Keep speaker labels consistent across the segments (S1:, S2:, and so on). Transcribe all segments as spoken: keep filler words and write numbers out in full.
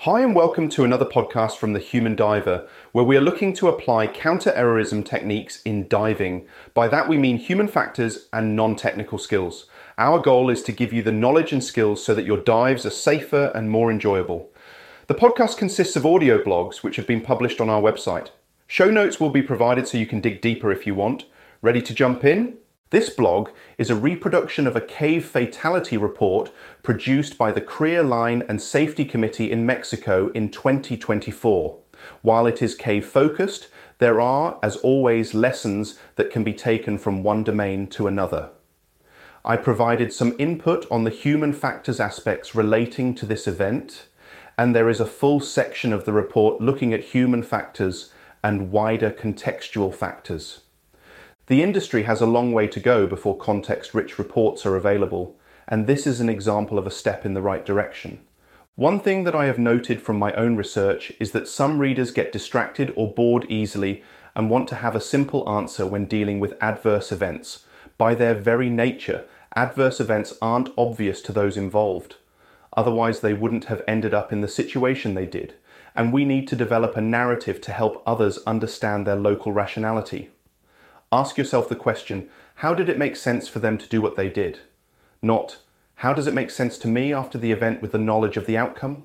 S1: Hi and welcome to another podcast from The Human Diver, where we are looking to apply counter-errorism techniques in diving. By that we mean human factors and non-technical skills. Our goal is to give you the knowledge and skills so that your dives are safer and more enjoyable. The podcast consists of audio blogs which have been published on our website. Show notes will be provided so you can dig deeper if you want. Ready to jump in? This blog is a reproduction of a cave fatality report produced by the Career Line and Safety Committee in Mexico in twenty twenty-four. While it is cave focused, there are, as always, lessons that can be taken from one domain to another. I provided some input on the human factors aspects relating to this event, and there is a full section of the report looking at human factors and wider contextual factors. The industry has a long way to go before context-rich reports are available, and this is an example of a step in the right direction. One thing that I have noted from my own research is that some readers get distracted or bored easily and want to have a simple answer when dealing with adverse events. By their very nature, adverse events aren't obvious to those involved. Otherwise, they wouldn't have ended up in the situation they did, and we need to develop a narrative to help others understand their local rationality. Ask yourself the question, how did it make sense for them to do what they did? Not, how does it make sense to me after the event with the knowledge of the outcome?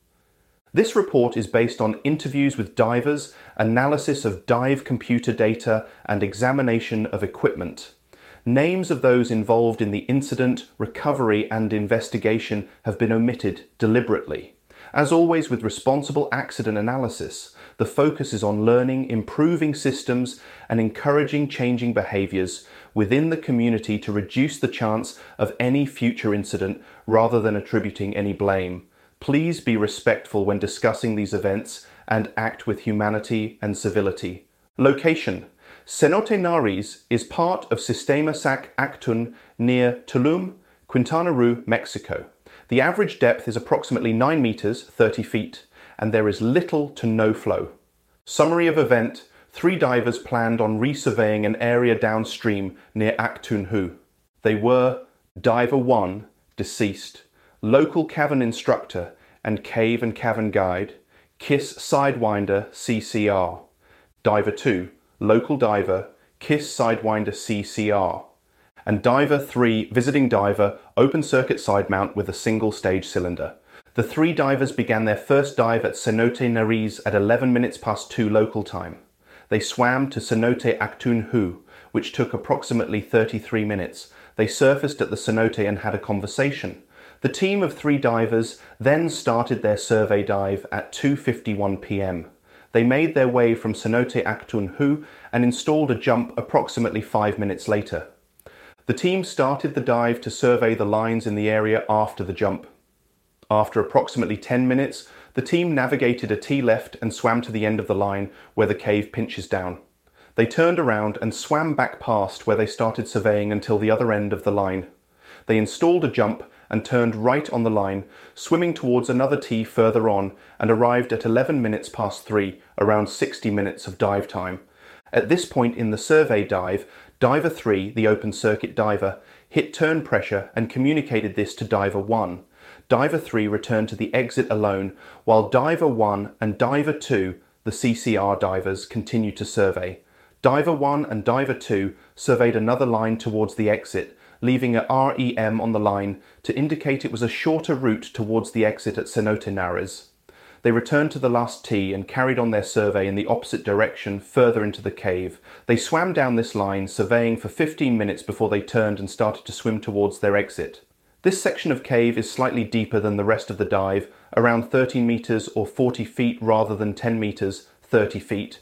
S1: This report is based on interviews with divers, analysis of dive computer data, and examination of equipment. Names of those involved in the incident, recovery, and investigation have been omitted deliberately. As always with responsible accident analysis, the focus is on learning, improving systems, and encouraging changing behaviours within the community to reduce the chance of any future incident rather than attributing any blame. Please be respectful when discussing these events and act with humanity and civility. Location: Cenote Nares is part of Sistema Sac Actun near Tulum, Quintana Roo, Mexico. The average depth is approximately nine meters, thirty feet, and there is little to no flow. Summary of event: three divers planned on resurveying an area downstream near Actun Hu. They were Diver one, deceased, local cavern instructor and cave and cavern guide, KISS Sidewinder C C R. Diver two, local diver, KISS Sidewinder C C R. And Diver three, visiting diver, open circuit side mount with a single stage cylinder. The three divers began their first dive at Cenote Nares at eleven minutes past two local time. They swam to Cenote Actun Hu, which took approximately thirty-three minutes. They surfaced at the cenote and had a conversation. The team of three divers then started their survey dive at two fifty-one p m. They made their way from Cenote Actun Hu and installed a jump approximately five minutes later. The team started the dive to survey the lines in the area after the jump. After approximately ten minutes, the team navigated a T-left and swam to the end of the line where the cave pinches down. They turned around and swam back past where they started surveying until the other end of the line. They installed a jump and turned right on the line, swimming towards another T further on, and arrived at eleven minutes past three, around sixty minutes of dive time. At this point in the survey dive, Diver three, the open circuit diver, hit turn pressure and communicated this to Diver one. Diver three returned to the exit alone, while Diver one and Diver two, the C C R divers, continued to survey. Diver one and Diver two surveyed another line towards the exit, leaving a R E M on the line to indicate it was a shorter route towards the exit at Cenote Nares. They returned to the last T and carried on their survey in the opposite direction further into the cave. They swam down this line, surveying for fifteen minutes before they turned and started to swim towards their exit. This section of cave is slightly deeper than the rest of the dive, around thirteen meters or forty feet rather than ten meters, thirty feet.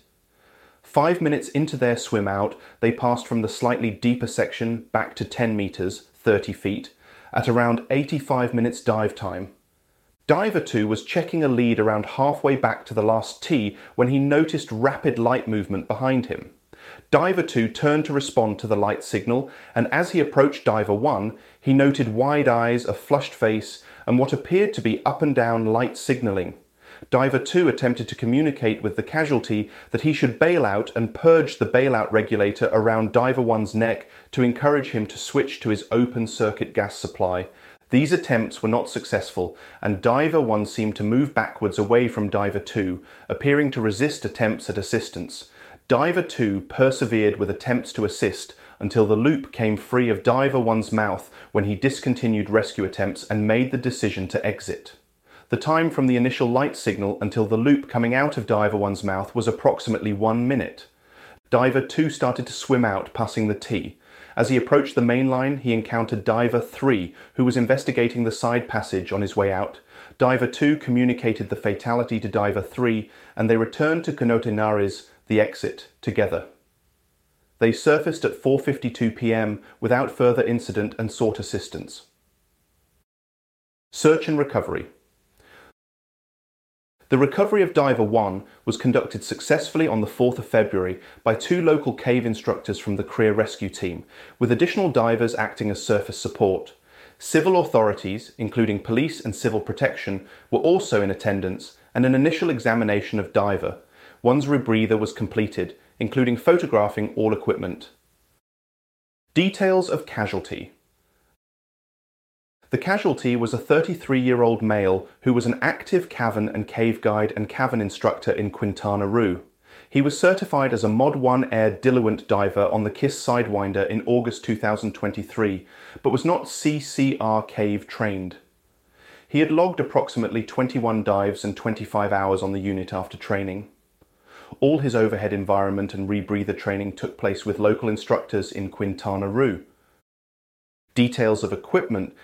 S1: Five minutes into their swim out, they passed from the slightly deeper section back to ten meters, thirty feet, at around eighty-five minutes dive time. Diver two was checking a lead around halfway back to the last T when he noticed rapid light movement behind him. Diver two turned to respond to the light signal, and as he approached Diver one, he noted wide eyes, a flushed face, and what appeared to be up and down light signalling. Diver two attempted to communicate with the casualty that he should bail out and purge the bailout regulator around Diver one's neck to encourage him to switch to his open circuit gas supply. These attempts were not successful, and Diver one seemed to move backwards away from Diver two, appearing to resist attempts at assistance. Diver two persevered with attempts to assist until the loop came free of Diver one's mouth when he discontinued rescue attempts and made the decision to exit. The time from the initial light signal until the loop coming out of Diver one's mouth was approximately one minute. Diver two started to swim out, passing the T. As he approached the main line, he encountered Diver three, who was investigating the side passage on his way out. Diver two communicated the fatality to Diver three, and they returned to Canotenares, the exit, together. They surfaced at four fifty-two p m without further incident and sought assistance. Search and recovery. The recovery of Diver one was conducted successfully on the fourth of February by two local cave instructors from the Korea Rescue Team, with additional divers acting as surface support. Civil authorities, including police and civil protection, were also in attendance, and an initial examination of Diver one's rebreather was completed, including photographing all equipment. Details of casualty. The casualty was a thirty-three-year-old male who was an active cavern and cave guide and cavern instructor in Quintana Roo. He was certified as a Mod one Air diluent diver on the KISS Sidewinder in August two thousand twenty-three, but was not C C R cave trained. He had logged approximately twenty-one dives and twenty-five hours on the unit after training. All his overhead environment and rebreather training took place with local instructors in Quintana Roo. Details of equipment.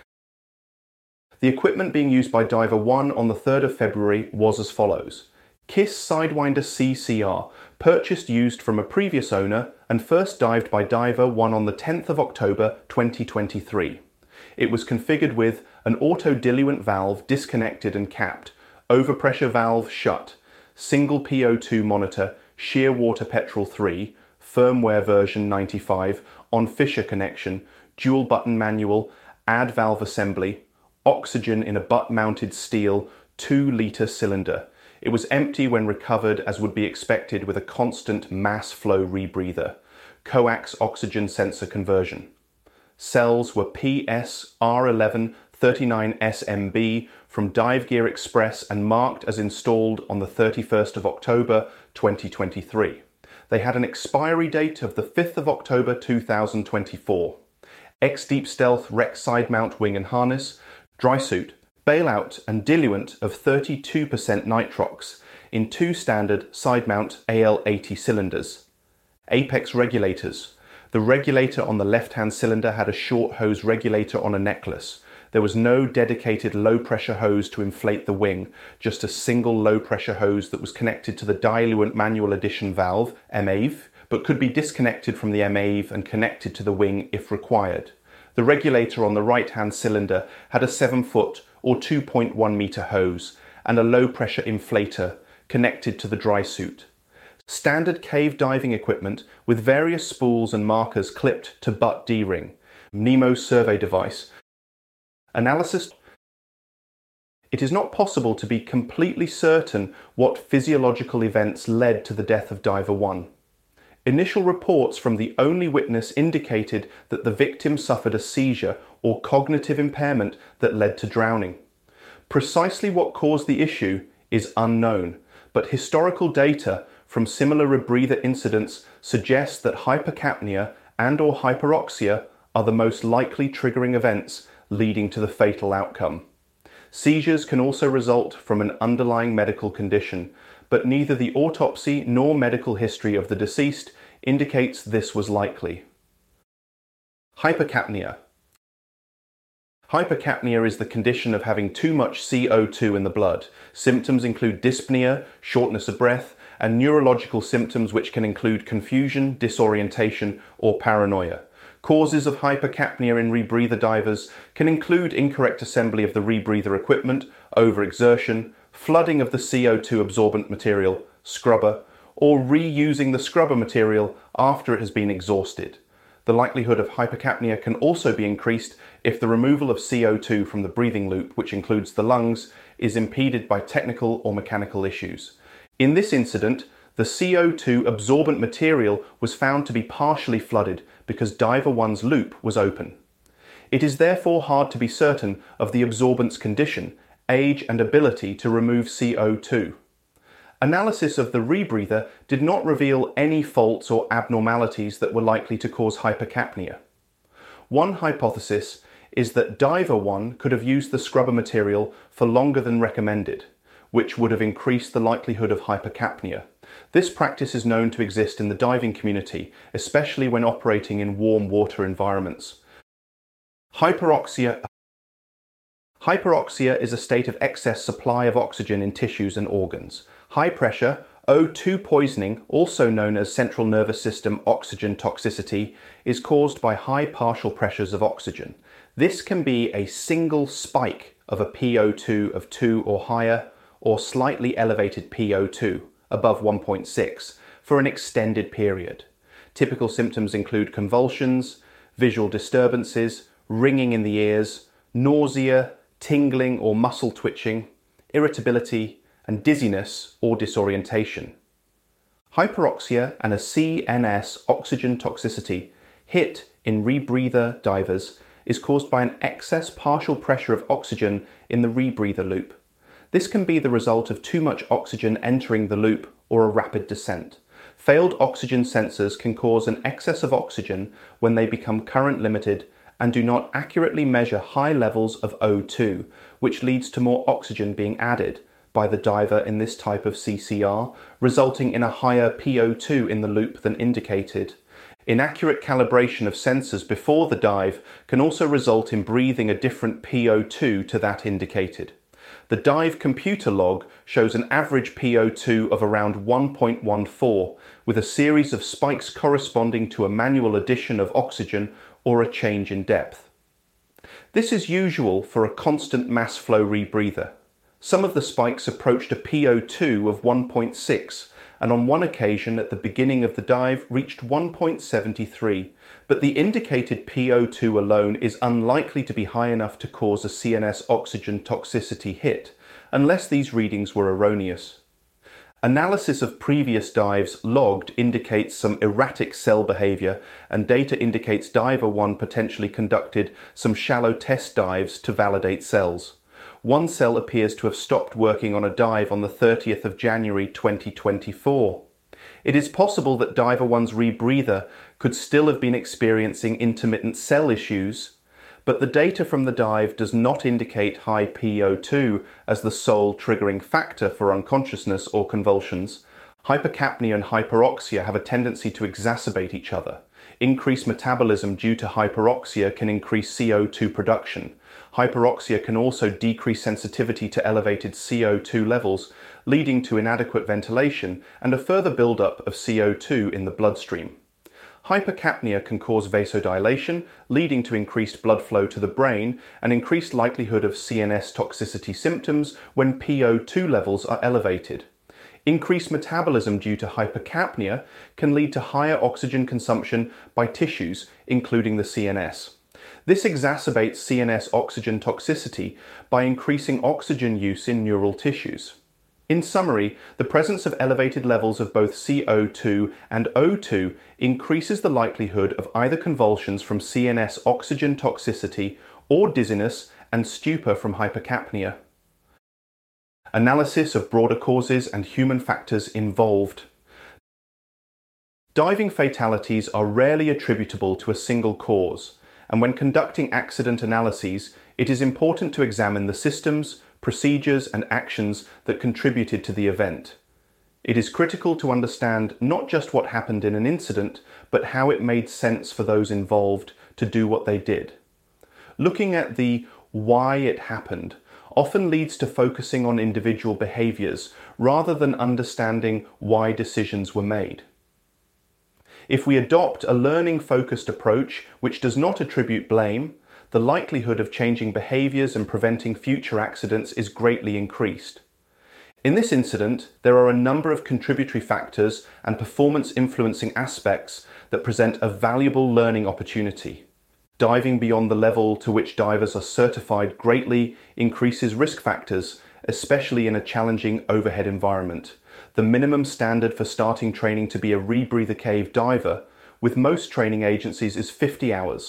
S1: The equipment being used by Diver one on the third of February was as follows. KISS Sidewinder C C R, purchased used from a previous owner and first dived by Diver one on the tenth of October twenty twenty-three. It was configured with an auto diluent valve disconnected and capped, overpressure valve shut, single P O two monitor, Shearwater Petrel three, firmware version ninety-five, on Fisher connection, dual button manual, add valve assembly, oxygen in a butt-mounted steel two litre cylinder. It was empty when recovered, as would be expected with a constant mass flow rebreather. Coax oxygen sensor conversion. Cells were P S R eleven thirty-nine S M B from Dive Gear Express and marked as installed on the thirty-first of October twenty twenty-three. They had an expiry date of the fifth of October two thousand twenty-four. X-Deep Stealth Rex side mount wing and harness, dry suit, bailout and diluent of thirty-two percent nitrox in two standard side mount A L eighty cylinders. Apex regulators. The regulator on the left-hand cylinder had a short hose regulator on a necklace. There was no dedicated low-pressure hose to inflate the wing, just a single low-pressure hose that was connected to the diluent manual addition valve, M A V, but could be disconnected from the M A V and connected to the wing if required. The regulator on the right-hand cylinder had a seven foot or two point one meter hose and a low-pressure inflator connected to the dry suit. Standard cave diving equipment with various spools and markers clipped to butt D-ring. Nemo survey device. Analysis. It is not possible to be completely certain what physiological events led to the death of Diver one. Initial reports from the only witness indicated that the victim suffered a seizure or cognitive impairment that led to drowning. Precisely what caused the issue is unknown, but historical data from similar rebreather incidents suggests that hypercapnia and or hyperoxia are the most likely triggering events leading to the fatal outcome. Seizures can also result from an underlying medical condition, but neither the autopsy nor medical history of the deceased indicates this was likely. Hypercapnia. Hypercapnia is the condition of having too much C O two in the blood. Symptoms include dyspnea, shortness of breath, and neurological symptoms which can include confusion, disorientation, or paranoia. Causes of hypercapnia in rebreather divers can include incorrect assembly of the rebreather equipment, overexertion, flooding of the C O two absorbent material, scrubber, or reusing the scrubber material after it has been exhausted. The likelihood of hypercapnia can also be increased if the removal of C O two from the breathing loop, which includes the lungs, is impeded by technical or mechanical issues. In this incident, the C O two absorbent material was found to be partially flooded because Diver one's loop was open. It is therefore hard to be certain of the absorbance condition, age and ability to remove C O two. Analysis of the rebreather did not reveal any faults or abnormalities that were likely to cause hypercapnia. One hypothesis is that Diver one could have used the scrubber material for longer than recommended, which would have increased the likelihood of hypercapnia. This practice is known to exist in the diving community, especially when operating in warm water environments. Hyperoxia Hyperoxia is a state of excess supply of oxygen in tissues and organs. High pressure, O two poisoning, also known as central nervous system oxygen toxicity, is caused by high partial pressures of oxygen. This can be a single spike of a P O two of two or higher, or slightly elevated P O two, above one point six, for an extended period. Typical symptoms include convulsions, visual disturbances, ringing in the ears, nausea, tingling or muscle twitching, irritability, and dizziness or disorientation. Hyperoxia and a C N S oxygen toxicity hit in rebreather divers is caused by an excess partial pressure of oxygen in the rebreather loop. This can be the result of too much oxygen entering the loop or a rapid descent. Failed oxygen sensors can cause an excess of oxygen when they become current limited and do not accurately measure high levels of O two, which leads to more oxygen being added by the diver in this type of C C R, resulting in a higher P O two in the loop than indicated. Inaccurate calibration of sensors before the dive can also result in breathing a different P O two to that indicated. The dive computer log shows an average P O two of around one point one four, with a series of spikes corresponding to a manual addition of oxygen or a change in depth. This is usual for a constant mass flow rebreather. Some of the spikes approached a P O two of one point six, and on one occasion at the beginning of the dive reached one point seven three, but the indicated P O two alone is unlikely to be high enough to cause a C N S oxygen toxicity hit, unless these readings were erroneous. Analysis of previous dives logged indicates some erratic cell behavior, and data indicates Diver one potentially conducted some shallow test dives to validate cells. One cell appears to have stopped working on a dive on the thirtieth of January twenty twenty-four. It is possible that Diver one's rebreather could still have been experiencing intermittent cell issues, but the data from the dive does not indicate high P O two as the sole triggering factor for unconsciousness or convulsions. Hypercapnia and hyperoxia have a tendency to exacerbate each other. Increased metabolism due to hyperoxia can increase C O two production. Hyperoxia can also decrease sensitivity to elevated C O two levels, leading to inadequate ventilation and a further buildup of C O two in the bloodstream. Hypercapnia can cause vasodilation, leading to increased blood flow to the brain and increased likelihood of C N S toxicity symptoms when P O two levels are elevated. Increased metabolism due to hypercapnia can lead to higher oxygen consumption by tissues, including the C N S. This exacerbates C N S oxygen toxicity by increasing oxygen use in neural tissues. In summary, the presence of elevated levels of both C O two and O two increases the likelihood of either convulsions from C N S oxygen toxicity or dizziness and stupor from hypercapnia. Analysis of broader causes and human factors involved. Diving fatalities are rarely attributable to a single cause, and when conducting accident analyses, it is important to examine the systems, procedures, and actions that contributed to the event. It is critical to understand not just what happened in an incident, but how it made sense for those involved to do what they did. Looking at the why it happened often leads to focusing on individual behaviors rather than understanding why decisions were made. If we adopt a learning-focused approach which does not attribute blame, the likelihood of changing behaviors and preventing future accidents is greatly increased. In this incident, there are a number of contributory factors and performance-influencing aspects that present a valuable learning opportunity. Diving beyond the level to which divers are certified greatly increases risk factors, especially in a challenging overhead environment. The minimum standard for starting training to be a rebreather cave diver with most training agencies is fifty hours.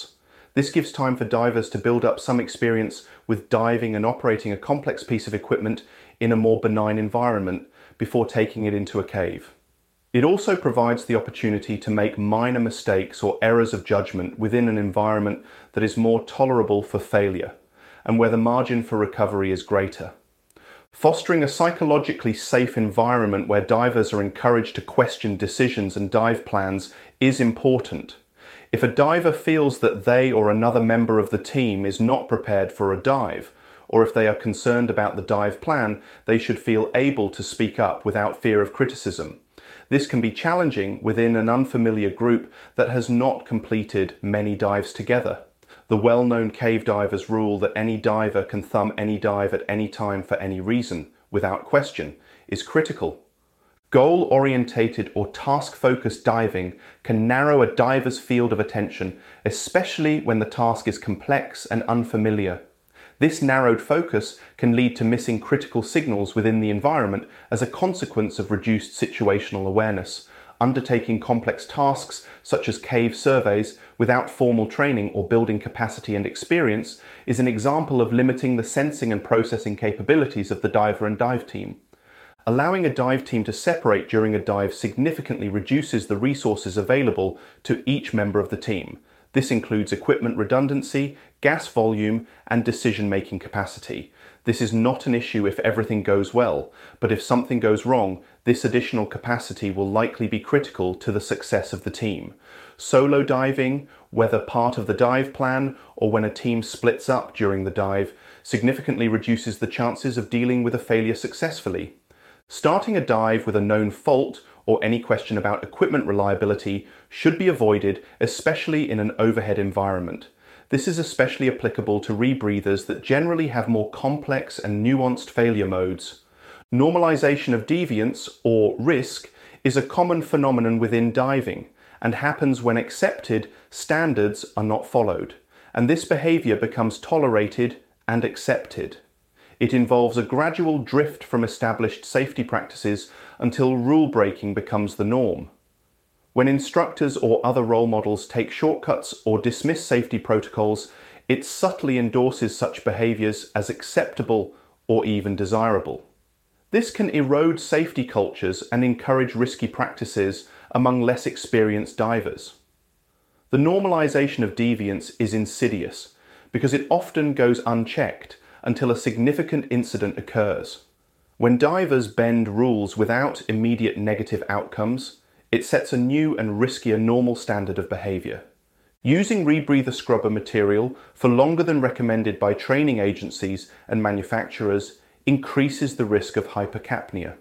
S1: This gives time for divers to build up some experience with diving and operating a complex piece of equipment in a more benign environment before taking it into a cave. It also provides the opportunity to make minor mistakes or errors of judgment within an environment that is more tolerable for failure and where the margin for recovery is greater. Fostering a psychologically safe environment where divers are encouraged to question decisions and dive plans is important. If a diver feels that they or another member of the team is not prepared for a dive, or if they are concerned about the dive plan, they should feel able to speak up without fear of criticism. This can be challenging within an unfamiliar group that has not completed many dives together. The well-known cave divers rule that any diver can thumb any dive at any time for any reason, without question, is critical. Goal-orientated or task-focused diving can narrow a diver's field of attention, especially when the task is complex and unfamiliar. This narrowed focus can lead to missing critical signals within the environment as a consequence of reduced situational awareness. Undertaking complex tasks, such as cave surveys, without formal training or building capacity and experience is an example of limiting the sensing and processing capabilities of the diver and dive team. Allowing a dive team to separate during a dive significantly reduces the resources available to each member of the team. This includes equipment redundancy, gas volume, and decision-making capacity. This is not an issue if everything goes well, but if something goes wrong, this additional capacity will likely be critical to the success of the team. Solo diving, whether part of the dive plan or when a team splits up during the dive, significantly reduces the chances of dealing with a failure successfully. Starting a dive with a known fault or any question about equipment reliability should be avoided, especially in an overhead environment. This is especially applicable to rebreathers that generally have more complex and nuanced failure modes. Normalization of deviance, or risk, is a common phenomenon within diving and happens when accepted standards are not followed, and this behavior becomes tolerated and accepted. It involves a gradual drift from established safety practices until rule breaking becomes the norm. When instructors or other role models take shortcuts or dismiss safety protocols, it subtly endorses such behaviors as acceptable or even desirable. This can erode safety cultures and encourage risky practices among less experienced divers. The normalization of deviance is insidious because it often goes unchecked until a significant incident occurs. When divers bend rules without immediate negative outcomes, it sets a new and riskier normal standard of behavior. Using rebreather scrubber material for longer than recommended by training agencies and manufacturers increases the risk of hypercapnia.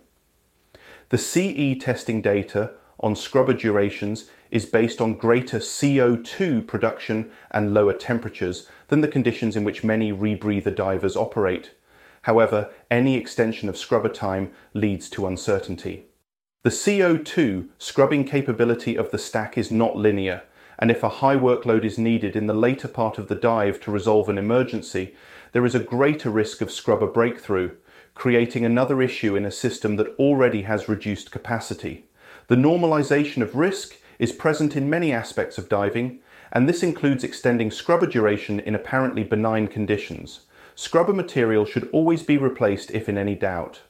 S1: The C E testing data on scrubber durations is based on greater C O two production and lower temperatures than the conditions in which many rebreather divers operate. However, any extension of scrubber time leads to uncertainty. The C O two scrubbing capability of the stack is not linear, and if a high workload is needed in the later part of the dive to resolve an emergency, there is a greater risk of scrubber breakthrough, creating another issue in a system that already has reduced capacity. The normalization of risk is present in many aspects of diving, and this includes extending scrubber duration in apparently benign conditions. Scrubber material should always be replaced if in any doubt.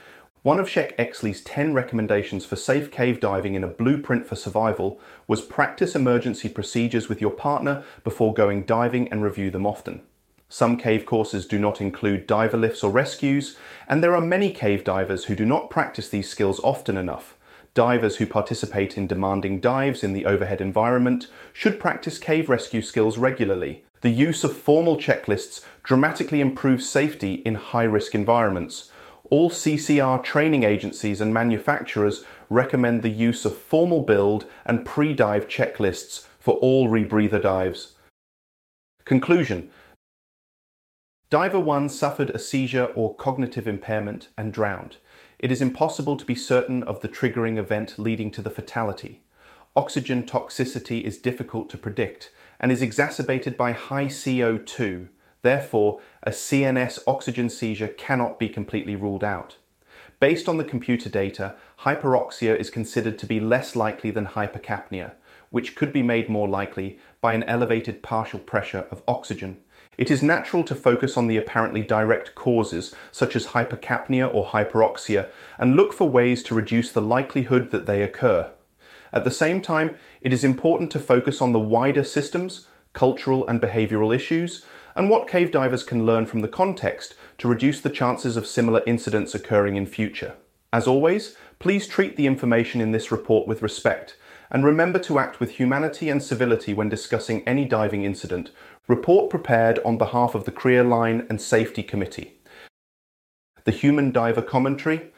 S1: One of Sheck Exley's ten recommendations for safe cave diving in a blueprint for survival was practice emergency procedures with your partner before going diving and review them often. Some cave courses do not include diver lifts or rescues, and there are many cave divers who do not practice these skills often enough. Divers who participate in demanding dives in the overhead environment should practice cave rescue skills regularly. The use of formal checklists dramatically improves safety in high-risk environments. All C C R training agencies and manufacturers recommend the use of formal build and pre-dive checklists for all rebreather dives. Conclusion. Diver one suffered a seizure or cognitive impairment and drowned. It is impossible to be certain of the triggering event leading to the fatality. Oxygen toxicity is difficult to predict and is exacerbated by high C O two. Therefore, a C N S oxygen seizure cannot be completely ruled out. Based on the computer data, hyperoxia is considered to be less likely than hypercapnia, which could be made more likely by an elevated partial pressure of oxygen. It is natural to focus on the apparently direct causes, such as hypercapnia or hyperoxia, and look for ways to reduce the likelihood that they occur. At the same time, it is important to focus on the wider systems, cultural and behavioral issues, and what cave divers can learn from the context to reduce the chances of similar incidents occurring in future. As always, please treat the information in this report with respect, and remember to act with humanity and civility when discussing any diving incident. Report prepared on behalf of the Career Line and Safety Committee. The Human Diver Commentary.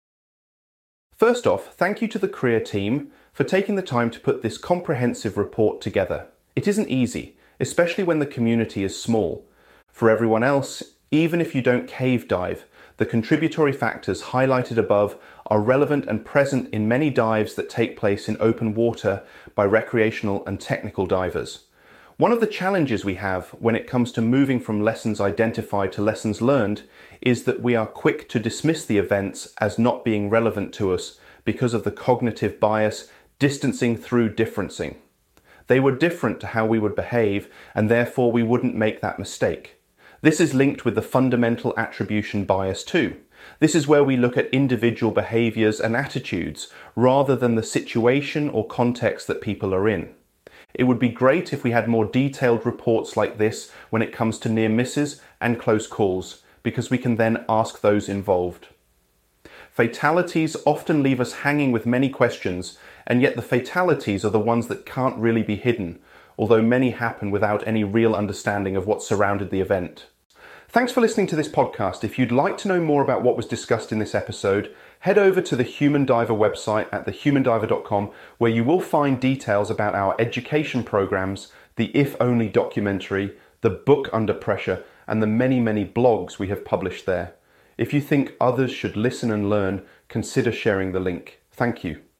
S1: First off, thank you to the Career team for taking the time to put this comprehensive report together. It isn't easy, especially when the community is small. For everyone else, even if you don't cave dive, the contributory factors highlighted above are relevant and present in many dives that take place in open water by recreational and technical divers. One of the challenges we have when it comes to moving from lessons identified to lessons learned is that we are quick to dismiss the events as not being relevant to us because of the cognitive bias distancing through differencing. They were different to how we would behave, and therefore we wouldn't make that mistake. This is linked with the fundamental attribution bias too. This is where we look at individual behaviors and attitudes rather than the situation or context that people are in. It would be great if we had more detailed reports like this when it comes to near misses and close calls, because we can then ask those involved. Fatalities often leave us hanging with many questions, and yet the fatalities are the ones that can't really be hidden, although many happen without any real understanding of what surrounded the event. Thanks for listening to this podcast. If you'd like to know more about what was discussed in this episode, head over to the Human Diver website at the human diver dot com, where you will find details about our education programs, the If Only documentary, the book Under Pressure, and the many, many blogs we have published there. If you think others should listen and learn, consider sharing the link. Thank you.